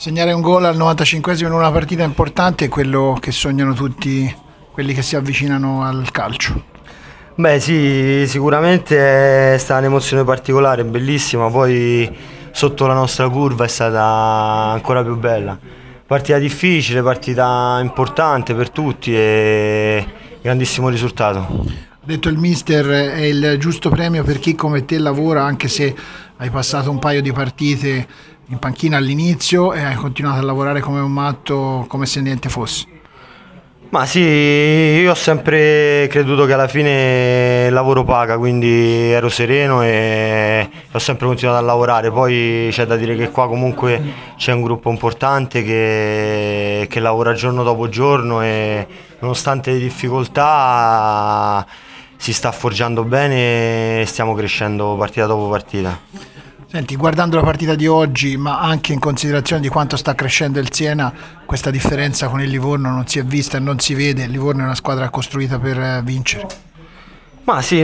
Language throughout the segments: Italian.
Segnare un gol al 95esimo in una partita importante è quello che sognano tutti quelli che si avvicinano al calcio. Beh sì, sicuramente è stata un'emozione particolare, bellissima, poi sotto la nostra curva è stata ancora più bella. Partita difficile, partita importante per tutti e grandissimo risultato. Ha detto il mister, è il giusto premio per chi come te lavora, anche se hai passato un paio di partite in panchina all'inizio e hai continuato a lavorare come un matto, come se niente fosse. Ma sì, io ho sempre creduto che alla fine il lavoro paga, quindi ero sereno e ho sempre continuato a lavorare. Poi c'è da dire che qua comunque c'è un gruppo importante che lavora giorno dopo giorno e nonostante le difficoltà si sta forgiando bene e stiamo crescendo partita dopo partita. Senti, guardando la partita di oggi, ma anche in considerazione di quanto sta crescendo il Siena, questa differenza con il Livorno non si è vista e non si vede. Il Livorno è una squadra costruita per vincere. Ma sì,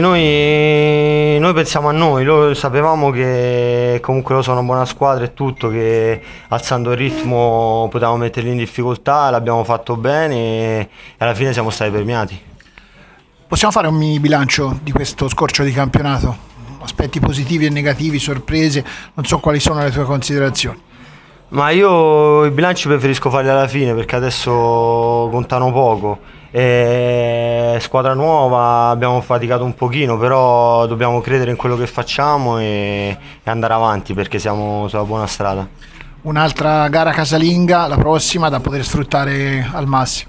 noi pensiamo a noi, sapevamo che comunque loro sono una buona squadra e tutto, che alzando il ritmo potevamo metterli in difficoltà, l'abbiamo fatto bene e alla fine siamo stati premiati. Possiamo fare un mini bilancio di questo scorcio di campionato? Aspetti positivi e negativi, sorprese, non so quali sono le tue considerazioni. Ma io i bilanci preferisco farli alla fine perché adesso contano poco. Squadra nuova, abbiamo faticato un pochino, però dobbiamo credere in quello che facciamo e andare avanti perché siamo sulla buona strada. Un'altra gara casalinga, la prossima, da poter sfruttare al massimo.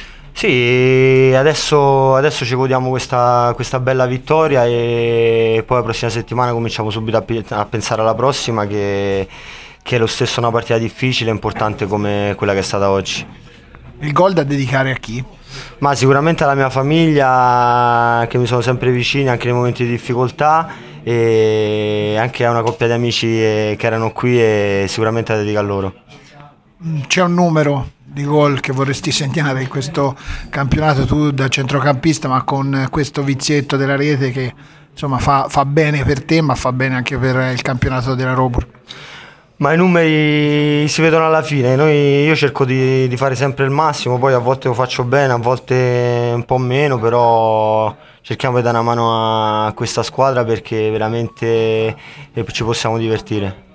Sì, adesso ci godiamo questa bella vittoria e poi la prossima settimana cominciamo subito a pensare alla prossima che è lo stesso una partita difficile e importante come quella che è stata oggi. Il gol da dedicare a chi? Ma sicuramente alla mia famiglia che mi sono sempre vicini anche nei momenti di difficoltà e anche a una coppia di amici che erano qui e sicuramente la dedico a loro. C'è un numero di gol che vorresti segnare in questo campionato, tu da centrocampista, ma con questo vizietto della rete che insomma fa bene per te, ma fa bene anche per il campionato della Robur. Ma i numeri si vedono alla fine, io cerco di fare sempre il massimo, poi a volte lo faccio bene, a volte un po' meno, però cerchiamo di dare una mano a questa squadra perché veramente ci possiamo divertire.